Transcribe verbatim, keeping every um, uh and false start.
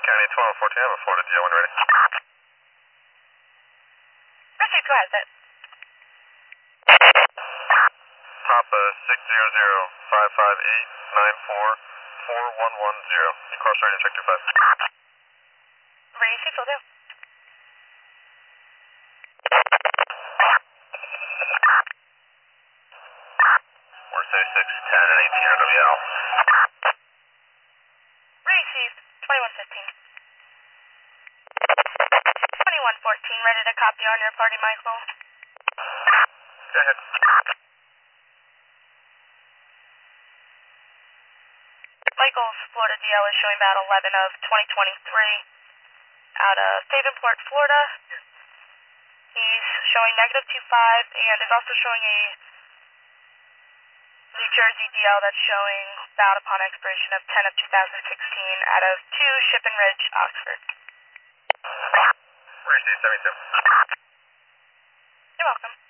County twelve fourteen, I have a Florida D L when ready. Richard, go ahead, then. Papa six zero zero five five eight nine four four one one zero. You cross right and check two five. Ready, see, will do. We're thirty-six, ten, and eighteen R W L. Received, twenty-one fifteen. twenty-one fourteen, ready to copy on your party, Michael. Go ahead. Michael's Florida D L is showing about eleven of twenty twenty-three out of Davenport, Florida. He's showing negative two five and is also showing a New Jersey D L that's showing bound upon expiration of ten of two thousand sixteen out of two Shippen Ridge, Oxford. Receive seventy-two. You're welcome.